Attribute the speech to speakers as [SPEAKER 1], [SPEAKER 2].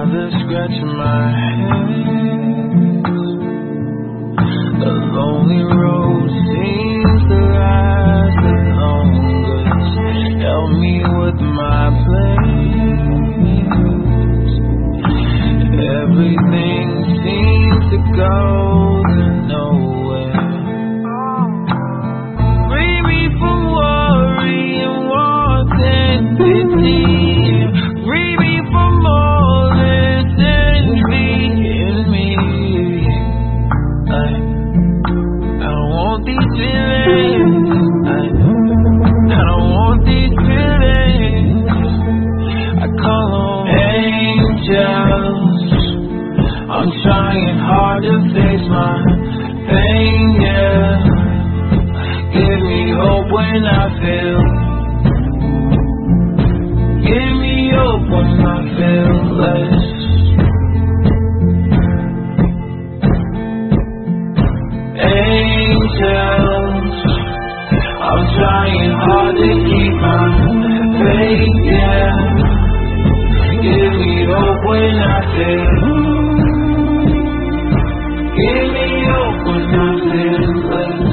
[SPEAKER 1] mother scratching my head. The lonely road seems to last the longest. Help me with my plans. Everything seems to go to nowhere. Free me from worry and want and pity. Free me from all this envy in me. I don't want these feelings. I don't want these feelings. I call on angels. I'm trying hard to face my pain, yeah. Give me hope when I feel. Give me hope when I feel less. Angels, I'm trying hard to keep my faith, yeah. Give me hope when I feel. Give me hope when I feel less.